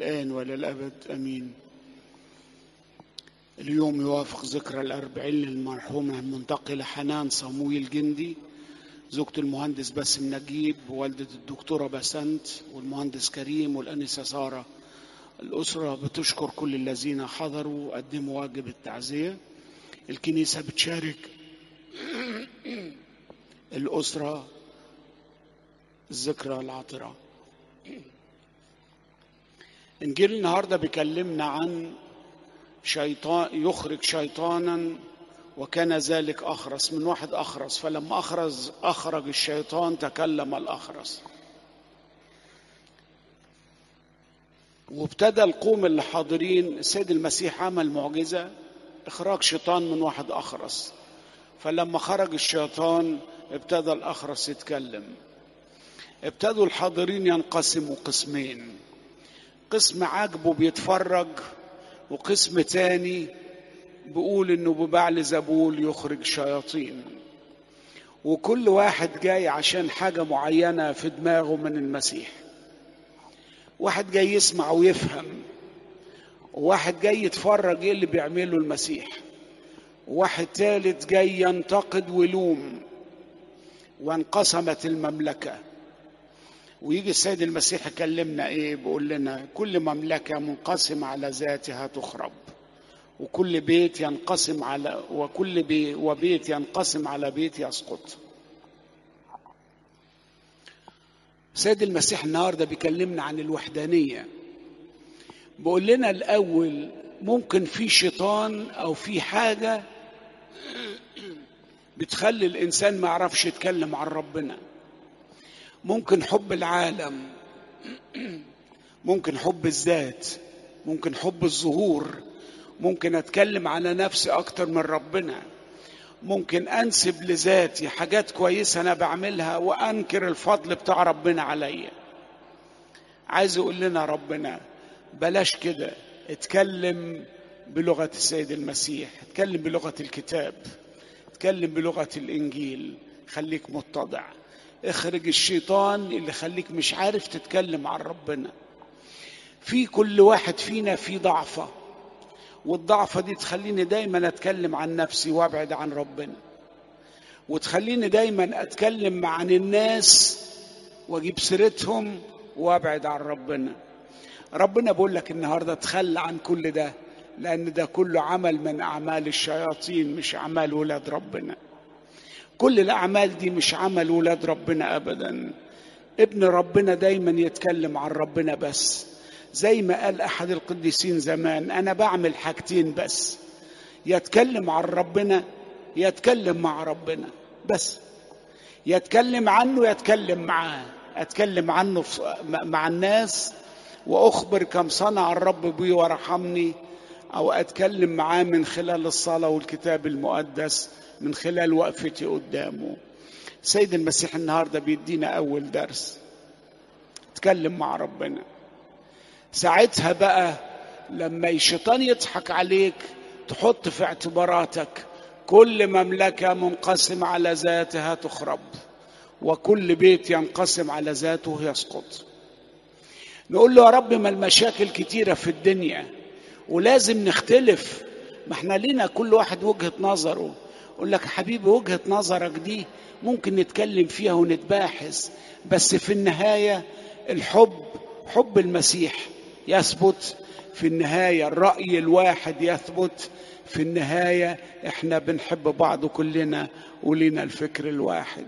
الآن وللأبد أمين. اليوم يوافق ذكرى 40 للمرحومة المنتقلة حنان صمويل جندي، زوجة المهندس باسم نجيب، ووالدة الدكتورة بسنت، والمهندس كريم، والأنسة سارة. الأسرة بتشكر كل الذين حضروا وقدموا واجب التعزية. الكنيسة بتشارك الأسرة الذكرى العطرة. إنجيل النهاردة بيكلمنا عن شيطان يخرج شيطانا وكان ذلك أخرس، من واحد أخرس، فلما أخرج الشيطان تكلم الأخرس. وابتدى القوم اللي حاضرين، السيد المسيح عمل معجزة إخراج شيطان من واحد أخرس، فلما خرج الشيطان ابتدى الأخرس يتكلم. ابتدوا الحاضرين ينقسموا قسمين، قسم عاجبه بيتفرج، وقسم تاني بيقول انه ببعل زبول يخرج شياطين. وكل واحد جاي عشان حاجة معينة في دماغه من المسيح. واحد جاي يسمع ويفهم، وواحد جاي يتفرج ايه اللي بيعمله المسيح، وواحد ثالث جاي ينتقد ويلوم. وانقسمت المملكة. ويجي السيد المسيح يكلمنا ايه؟ بيقول لنا كل مملكة منقسمة على ذاتها تخرب، وكل بيت ينقسم على وبيت ينقسم على بيت يسقط. السيد المسيح النهارده بيكلمنا عن الوحدانية. بيقول لنا الأول ممكن في شيطان أو في حاجة بتخلي الإنسان ما يعرفش يتكلم عن ربنا. ممكن حب العالم، ممكن حب الذات، ممكن حب الظهور، ممكن أتكلم على نفسي أكتر من ربنا، ممكن أنسب لذاتي حاجات كويسة أنا بعملها وأنكر الفضل بتاع ربنا عليا. عايز يقول لنا ربنا بلاش كده، اتكلم بلغة السيد المسيح، اتكلم بلغة الكتاب، اتكلم بلغة الإنجيل، خليك متضع، اخرج الشيطان اللي خليك مش عارف تتكلم عن ربنا. في كل واحد فينا في ضعفة، والضعفة دي تخليني دايما أتكلم عن نفسي وابعد عن ربنا، وتخليني دايما أتكلم عن الناس واجيب سيرتهم وابعد عن ربنا. ربنا بيقول لك النهاردة تخلى عن كل ده، لأن ده كله عمل من أعمال الشياطين مش أعمال ولاد ربنا. كل الأعمال دي مش عمل ولاد ربنا أبدا. ابن ربنا دايما يتكلم عن ربنا بس، زي ما قال أحد القديسين زمان، أنا بعمل حاجتين بس، يتكلم عن ربنا يتكلم مع ربنا بس، يتكلم عنه يتكلم معاه، أتكلم عنه مع الناس وأخبر كم صنع الرب بي ورحمني، أو أتكلم معاه من خلال الصلاة والكتاب المقدس، من خلال وقفتي قدامه. سيد المسيح النهاردة بيدينا أول درس، اتكلم مع ربنا. ساعتها بقى لما الشيطان يضحك عليك تحط في اعتباراتك كل مملكة منقسم على ذاتها تخرب، وكل بيت ينقسم على ذاته يسقط. نقول له يا رب ما المشاكل كتيرة في الدنيا ولازم نختلف، ما احنا لينا كل واحد وجهة نظره. اقول لك حبيبي وجهة نظرك دي ممكن نتكلم فيها ونتباحث، بس في النهاية حب المسيح يثبت، في النهاية الرأي الواحد يثبت، في النهاية احنا بنحب بعض كلنا ولينا الفكر الواحد.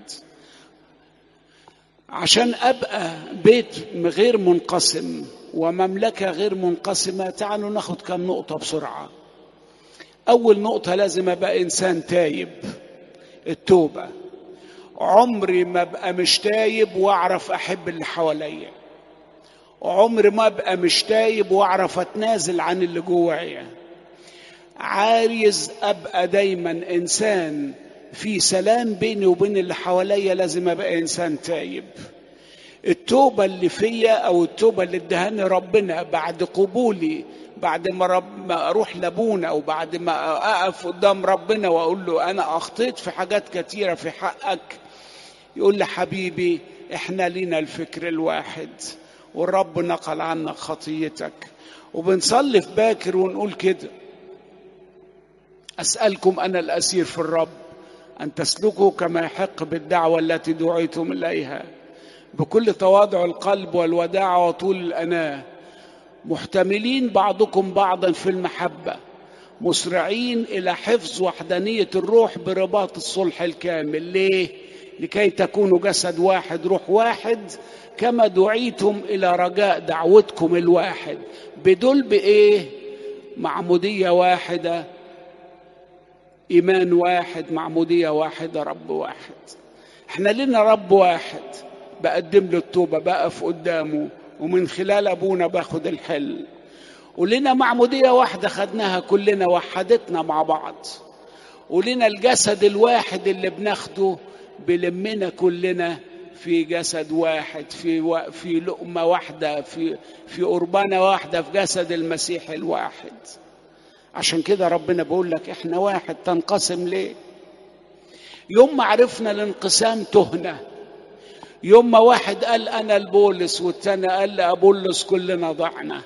عشان أبقى بيت غير منقسم ومملكة غير منقسمة، تعالوا ناخد كم نقطة بسرعة. أول نقطة، لازم أبقى إنسان تايب. التوبة. عمري ما أبقى مش تايب وأعرف أحب اللي حواليا، عمري ما أبقى مش تايب وأعرف أتنازل عن اللي جوايا. عايز أبقى دايما إنسان في سلام بيني وبين اللي حواليا، لازم أبقى إنسان تايب. التوبة اللي فيا أو التوبة اللي ادهاني ربنا بعد قبولي، بعد ما أروح لابونا أو بعد ما أقف قدام ربنا وأقول له أنا أخطيت في حاجات كتيرة في حقك، يقول لي حبيبي إحنا لينا الفكر الواحد، والرب نقل عنك خطيتك. وبنصلي في باكر ونقول كده: أسألكم أنا الأسير في الرب أن تسلكوا كما يحق بالدعوة التي دعيتم إليها، بكل تواضع القلب والوداعة وطول الأناة، محتملين بعضكم بعضا في المحبة، مسرعين إلى حفظ وحدانية الروح برباط الصلح الكامل. ليه؟ لكي تكونوا جسد واحد روح واحد، كما دعيتم إلى رجاء دعوتكم الواحد، بدول بإيه؟ معمودية واحدة، إيمان واحد، معمودية واحدة، رب واحد. احنا لنا رب واحد بقدم له التوبة، بقف قدامه، ومن خلال أبونا باخد الحل. ولنا معمودية واحدة خدناها كلنا، وحدتنا مع بعض. ولنا الجسد الواحد اللي بناخده بلمنا كلنا في جسد واحد، في لقمة واحدة، في قربانة واحدة، في جسد المسيح الواحد. عشان كده ربنا بيقول لك احنا واحد، تنقسم ليه؟ يوم ما عرفنا الانقسام تهنا. يوم ما واحد قال انا البولس والتاني قال لأبولس، كلنا ضعنا.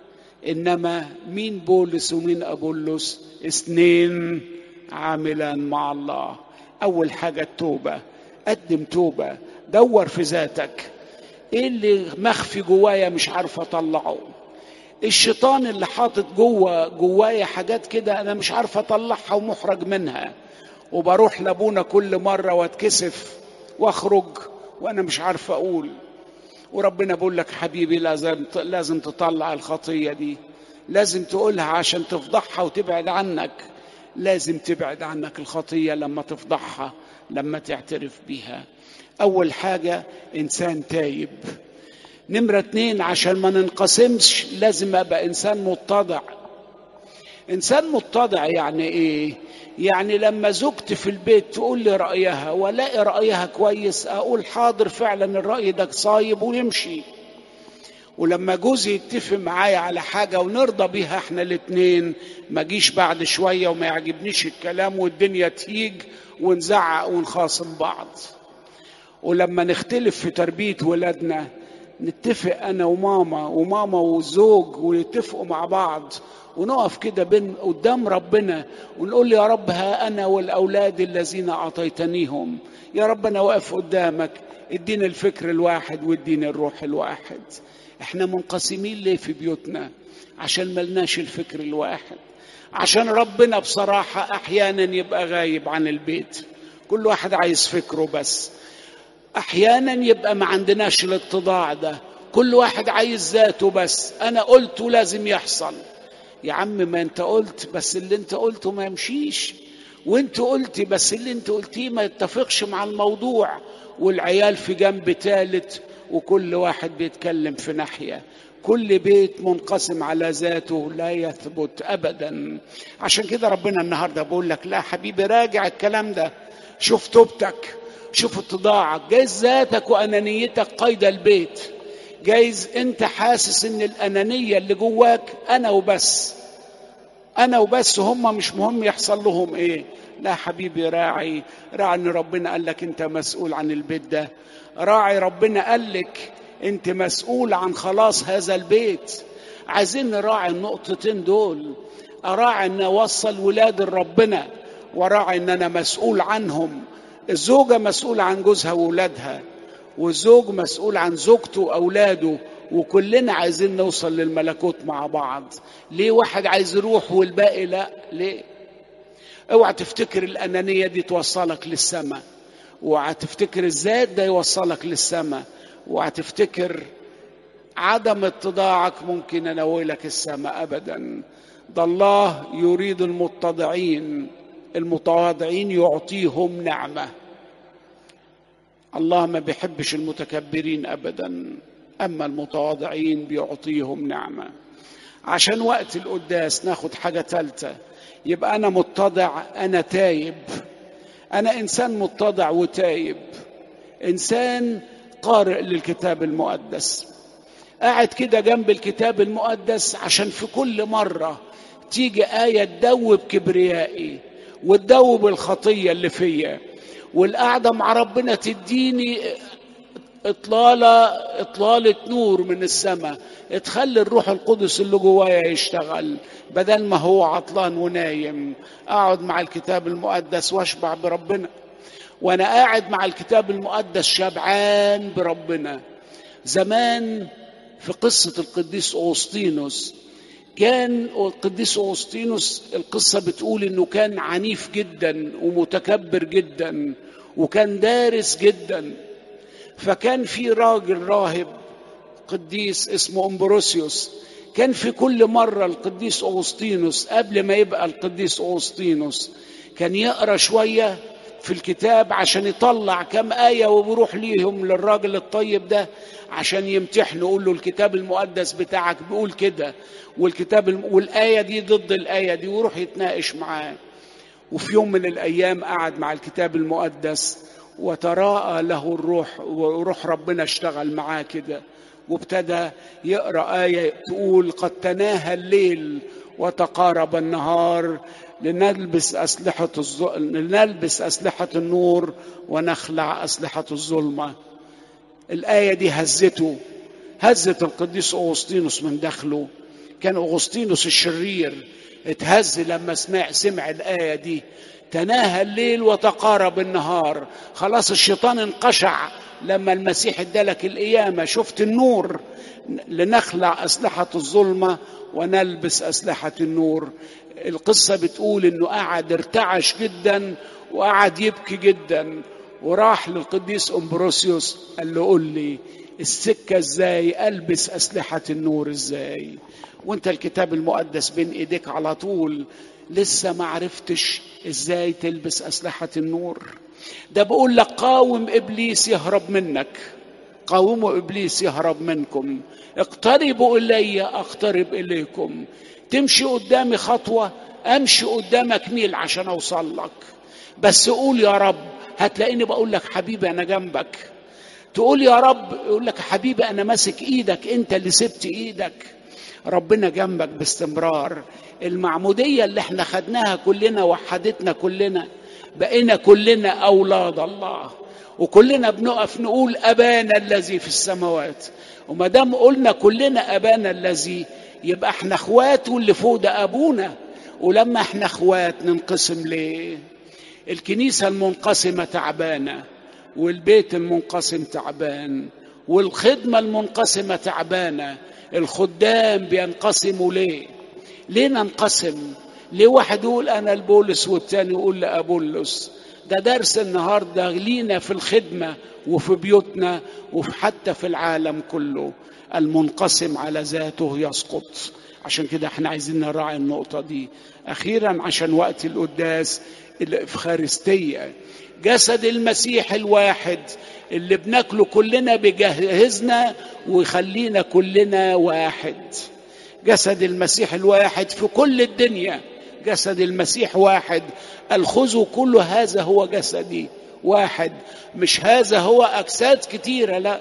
انما مين بولس ومين أبولس؟ اثنين عاملان مع الله. اول حاجة التوبة، قدم توبة، دور في ذاتك، ايه اللي مخفي جوايا مش عارف اطلعه؟ الشيطان اللي حاطط جوايا حاجات كده انا مش عارف اطلعها ومحرج منها، وبروح لابونا كل مرة واتكسف واخرج وانا مش عارف اقول. وربنا بيقول لك حبيبي لازم تطلع الخطية دي، لازم تقولها عشان تفضحها وتبعد عنك. لازم تبعد عنك الخطية لما تفضحها، لما تعترف بيها. اول حاجة انسان تايب. نمرة 2، عشان ما ننقسمش لازم ابقى انسان متضع. انسان متضع يعني ايه؟ يعني لما زوجتي في البيت تقول لي رأيها ولاقي رأيها كويس، اقول حاضر فعلا الرأي ده صايب ويمشي. ولما جوزي يتفق معايا على حاجة ونرضى بيها احنا الاتنين، ما جيش بعد شوية وما يعجبنيش الكلام والدنيا تهيج ونزعق ونخاصم بعض. ولما نختلف في تربية ولادنا نتفق انا وماما والزوج، ويتفقوا مع بعض، ونقف كده قدام ربنا ونقول يا رب ها انا والاولاد الذين اعطيتنيهم، يا رب انا واقف قدامك، ادينا الفكر الواحد وادينا الروح الواحد. احنا منقسمين ليه في بيوتنا؟ عشان ملناش الفكر الواحد. عشان ربنا بصراحة احيانا يبقى غايب عن البيت، كل واحد عايز فكره بس. احيانا يبقى ما عندناش الاتضاع ده، كل واحد عايز ذاته بس، انا قلت لازم يحصل. يا عم ما انت قلت، بس اللي انت قلته ما يمشيش، وانت قلتي بس اللي انت قلتيه ما يتفقش مع الموضوع، والعيال في جنب ثالث وكل واحد بيتكلم في ناحية. كل بيت منقسم على ذاته لا يثبت ابدا. عشان كده ربنا النهارده بقول لك لا حبيبي، راجع الكلام ده، شوف توبتك، شوف اتضاعك. جايز ذاتك وانانيتك قيد البيت، جايز انت حاسس ان الانانية اللي جواك انا وبس، انا وبس، هم مش مهم يحصل لهم ايه. لا حبيبي، راعي ان ربنا قال لك انت مسؤول عن البيت ده، راعي ربنا قال لك انت مسؤول عن خلاص هذا البيت. عايزين نراعي النقطتين دول، اراعي ان اوصل ولاد ربنا، وراعي ان انا مسؤول عنهم. الزوجة مسؤولة عن جوزها وولادها، والزوج مسؤول عن زوجته وأولاده، وكلنا عايزين نوصل للملكوت مع بعض. ليه واحد عايز يروح والباقي لا؟ ليه؟ اوعى تفتكر الأنانية دي توصلك للسماء، اوعى تفتكر الذات ده يوصلك للسماء، اوعى تفتكر عدم اتضاعك ممكن ينولك السماء أبدا. ده الله يريد المتضعين، المتواضعين يعطيهم نعمة. الله ما بيحبش المتكبرين أبدا، أما المتواضعين بيعطيهم نعمة. عشان وقت القداس ناخد حاجة ثالثة، يبقى أنا متضع، أنا تايب، أنا إنسان متضع وتايب، إنسان قارئ للكتاب المقدس، قاعد كده جنب الكتاب المقدس، عشان في كل مرة تيجي آية تدوب كبريائي وتدوب الخطية اللي فيا، والقعدة مع ربنا تديني إطلالة نور من السماء تخلي الروح القدس اللي جوايا يشتغل، بدل ما هو عطلان ونايم. أقعد مع الكتاب المقدس وأشبع بربنا، وأنا قاعد مع الكتاب المقدس شبعان بربنا. زمان في قصة القديس أغسطينوس، كان القديس أغسطينوس القصة بتقول إنه كان عنيف جدا ومتكبر جدا وكان دارس جدا. فكان في راجل راهب قديس اسمه أمبروسيوس، كان في كل مرة القديس أغسطينوس قبل ما يبقى القديس أغسطينوس كان يقرأ شوية في الكتاب عشان يطلع كم آية وبيروح ليهم للراجل الطيب ده عشان يمتحنه، يقول له الكتاب المقدس بتاعك بيقول كده، والآية دي ضد الآية دي، ويروح يتناقش معاه. وفي يوم من الأيام قعد مع الكتاب المقدس وتراءى له الروح، وروح ربنا اشتغل معاه كده، وابتدى يقرأ آية تقول قد تناهى الليل وتقارب النهار لنلبس أسلحة النور ونخلع أسلحة الظلمة. الآية دي هزت القديس أغسطينوس من داخله. كان أغسطينوس الشرير اتهز لما سمع الآية دي، تناهى الليل وتقارب النهار. خلاص الشيطان انقشع لما المسيح ادالك القيامة، شفت النور. لنخلع أسلحة الظلمة ونلبس أسلحة النور. القصة بتقول انه قعد ارتعش جدا وقعد يبكي جدا، وراح للقديس أمبروسيوس قال له قل لي السكة ازاي البس أسلحة النور ازاي؟ وانت الكتاب المقدس بين ايديك على طول، لسه ما عرفتش ازاي تلبس أسلحة النور؟ ده بقول لك قاوم إبليس يهرب منك، قاوموا إبليس يهرب منكم، اقتربوا إلي أقترب إليكم. تمشي قدامي خطوة أمشي قدامك ميل عشان أوصل لك، بس قول يا رب، هتلاقيني بقول لك حبيبي أنا جنبك. تقول يا رب، يقول لك حبيبي أنا ماسك إيدك، أنت اللي سبت إيدك. ربنا جنبك باستمرار. المعمودية اللي احنا خدناها كلنا وحدتنا كلنا، بقينا كلنا أولاد الله، وكلنا بنقف نقول أبانا الذي في السماوات. وما دام قلنا كلنا أبانا الذي، يبقى احنا اخوات، واللي فوق ده أبونا. ولما احنا اخوات ننقسم ليه؟ الكنيسة المنقسمة تعبانة، والبيت المنقسم تعبان، والخدمة المنقسمة تعبانة. الخدام بينقسموا ليه ننقسم؟ ليه واحد يقول أنا البولس والتاني يقول لأبولس؟ ده درس النهاردة لينا في الخدمة وفي بيوتنا وحتى في العالم كله. المنقسم على ذاته يسقط. عشان كده احنا عايزين نراعي النقطة دي. أخيرا عشان وقت القداس، الإفخارستية جسد المسيح الواحد اللي بناكله كلنا بيجهزنا ويخلينا كلنا واحد. جسد المسيح الواحد في كل الدنيا، جسد المسيح واحد. الخذوا كل هذا هو جسدي واحد، مش هذا هو أجساد كتيرة، لا،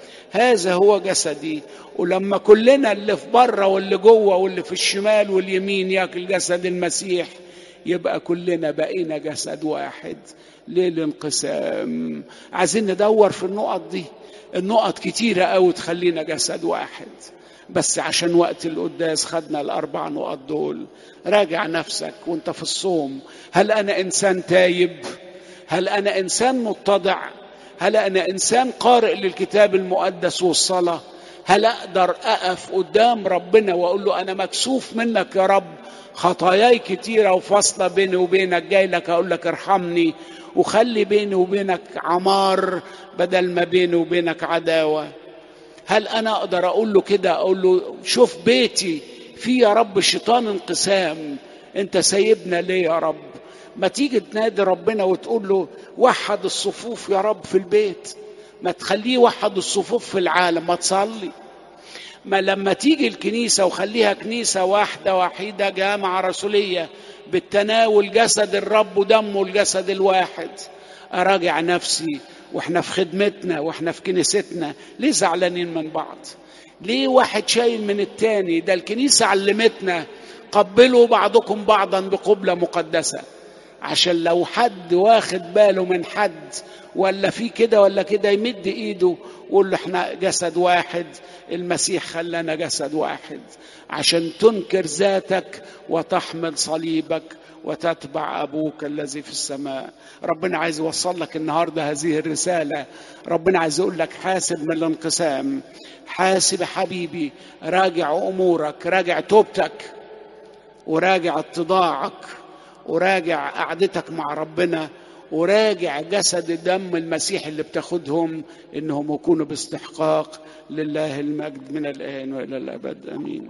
هذا هو جسدي. ولما كلنا اللي في بره واللي جوه واللي في الشمال واليمين ياكل جسد المسيح، يبقى كلنا بقينا جسد واحد. ليه الانقسام؟ عايزين ندور في النقط دي. النقط كتيرة قوي تخلينا جسد واحد، بس عشان وقت القداس خدنا الأربع نقط دول. راجع نفسك وانت في الصوم. هل أنا إنسان تايب؟ هل أنا إنسان متضع؟ هل أنا إنسان قارئ للكتاب المقدس والصلاة؟ هل أقدر أقف قدام ربنا وأقول له أنا مكسوف منك يا رب، خطاياي كتيرة وفاصلة بيني وبينك، جاي لك أقول لك ارحمني وخلي بيني وبينك عمار بدل ما بيني وبينك عداوة؟ هل أنا أقدر أقول له كده، أقول له شوف بيتي فيه يا رب شيطان انقسام، أنت سايبنا ليه يا رب؟ ما تيجي تنادي ربنا وتقول له وحد الصفوف يا رب في البيت، ما تخليه وحد الصفوف في العالم، ما تصلي. ما لما تيجي الكنيسة وخليها كنيسة واحدة وحيدة جامعة رسولية بالتناول جسد الرب ودمه الجسد الواحد. أراجع نفسي واحنا في خدمتنا واحنا في كنيستنا، ليه زعلانين من بعض؟ ليه واحد شايل من التاني؟ ده الكنيسة علمتنا قبلوا بعضكم بعضا بقبلة مقدسة. عشان لو حد واخد باله من حد ولا في كده ولا كده يمد ايده ويقول له احنا جسد واحد، المسيح خلانا جسد واحد، عشان تنكر ذاتك وتحمل صليبك وتتبع أبوك الذي في السماء. ربنا عايز يوصل لك النهاردة هذه الرسالة. ربنا عايز يقول لك حاسب من الانقسام، حاسب يا حبيبي، راجع أمورك، راجع توبتك، وراجع اتضاعك، وراجع قعدتك مع ربنا، وراجع جسد دم المسيح اللي بتاخدهم انهم يكونوا باستحقاق. لله المجد من الآن وإلى الأبد آمين.